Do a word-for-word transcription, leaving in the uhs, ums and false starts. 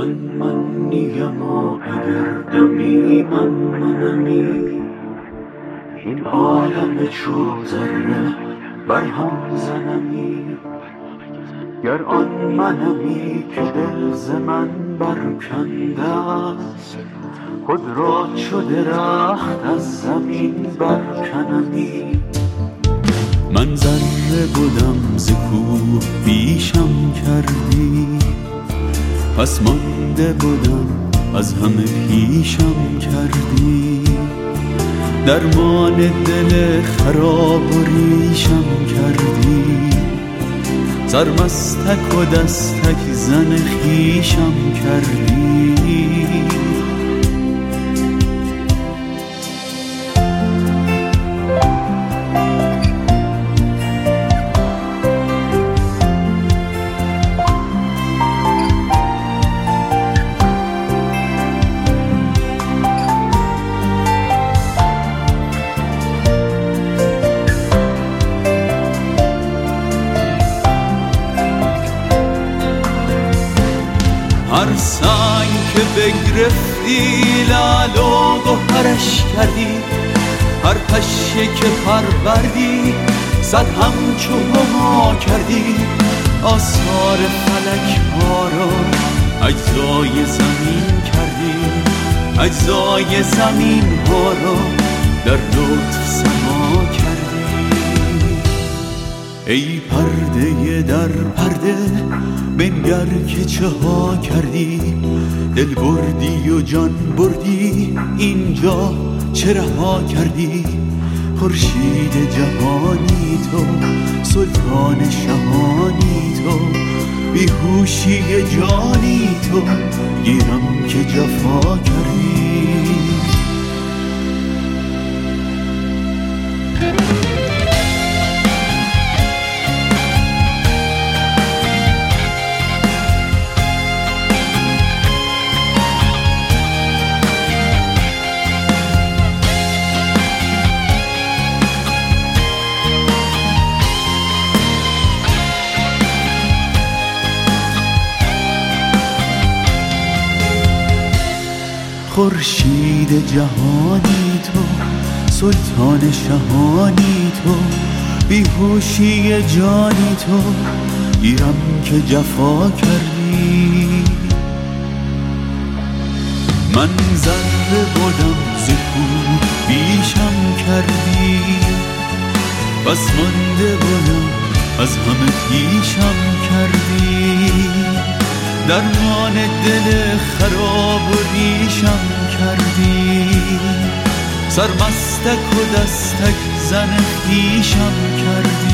من من نیم و اگر دمی من منمی، این عالم چو ذره برهم زنمی. گر آن منمی که دل ز من برکنده است، خود را چو درخت از زمین برکنمی. من ذره بدم ز کوه پیشم کردی، پس مانده بدم از همه پیشم کردی. درمان دل خراب و ریشم کردی، سرمستک و دستک زن خویشم کردی. هر سنگ که بگرفتی لعل و گوهرش کردی، هر پشه که پروردی صد همچو هما کردی. آثار فلک ها را اجزای زمین کردی، اجزای زمین ها را در لطف سما کردی. ای پرده در پرده بنگر که چه ها کردی، دل بردی و جان بردی اینجا چه رها کردی. خورشید جهانی تو، سلطان شهانی تو، بیهوشی جانی تو، گیرم که جفا کردی. خورشید جهانی تو، سلطان شهانی تو، بیهوشی جانی تو، گیرم که جفا کردی. من ذره بودم ز کوه بیشم کردی، بس مانده بودم از همه پیشم کردی. درمان دل خراب و ریشم کردی، سرمستک و دستک زن خویشم کردی.